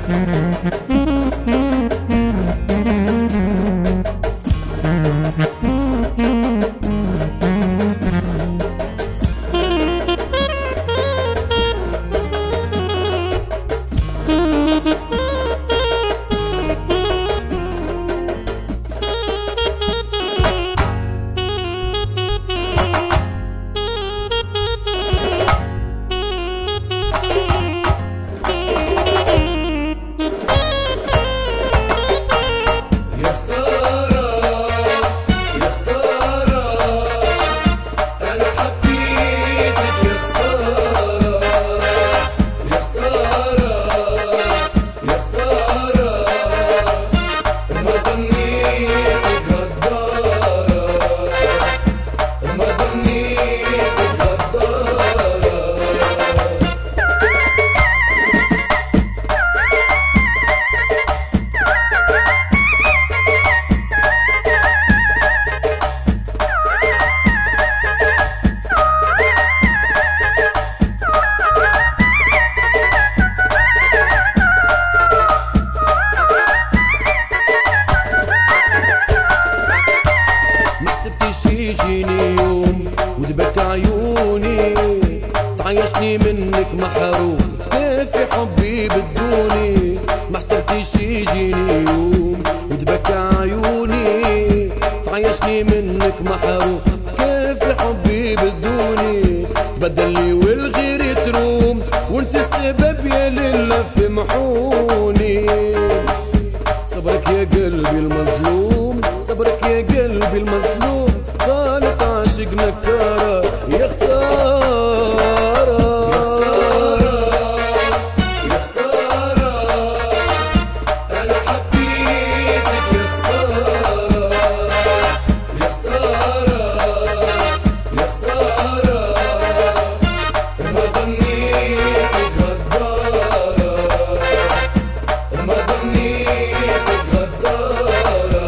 يجيني يوم وتبكى عيوني، تعيشني منك محروم، تكفي حبي بدوني. ما حسبتش يجيني يوم وتبكى عيوني، تعيشني منك محروم، تكفي حبي بدوني. تبدلني والغير تروم، وانت السبب يا للف محوني. صبرك يا قلبي المظلوم، صبرك يا قلبي المظلوم، طالت عاشق نكارة يا خسارة يا خسارة يا خسارة، أنا حبيتك يا خسارة يا خسارة يا خسارة، ما ظنيتك غدارة، ما ظنيتك غدارة.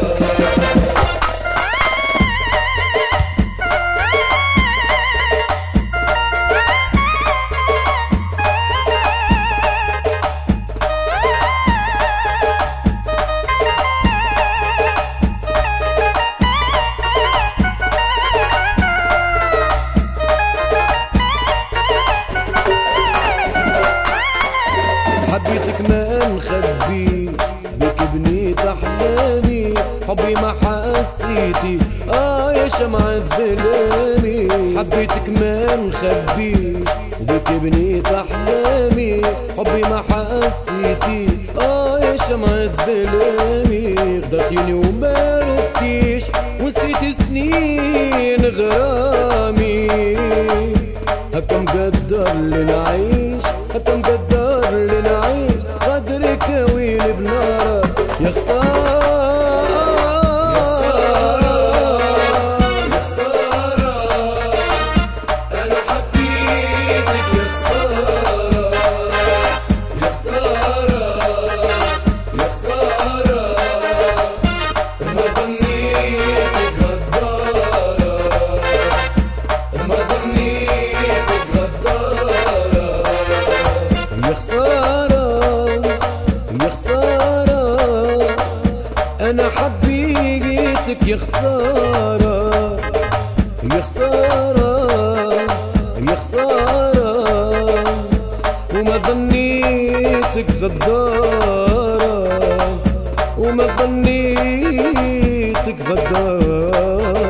حبيتك ما نخبيش، بك بنيت احلامي، حبي ما حسيتي يا شمعة ظلامي. حبيتك ما نخبيش، بك بنيت احلامي، حبي ما حسيتي يا شمعة ظلامي. غدرتيني وما رفتيش، ونسيتي سنين غرامي. هكا مقدر لنعيش، هكا مقدر لنعيش، قدرك وين بنارك يا خسارة يا خسارة يا خسارة، أنا حبيتك يا خسارة يا خسارة يا خسارة، ما ظنيتك غدارة، ما ظنيتك غدارة. يا خسارة يا خسارة، أنا حبيتك يا خسارة يا خسارة يا خسارة، وما ظنيتك غدارة، وما ظنيتك غدارة.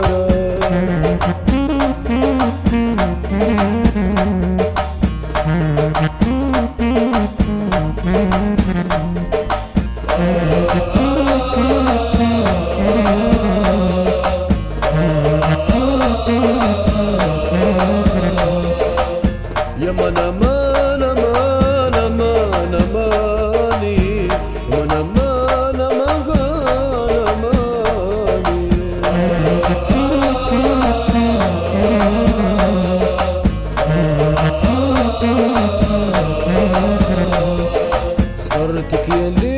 يا مانا مانا مانا مانا ماني، وانا مانا مانا ماني. خسرتك يا ليل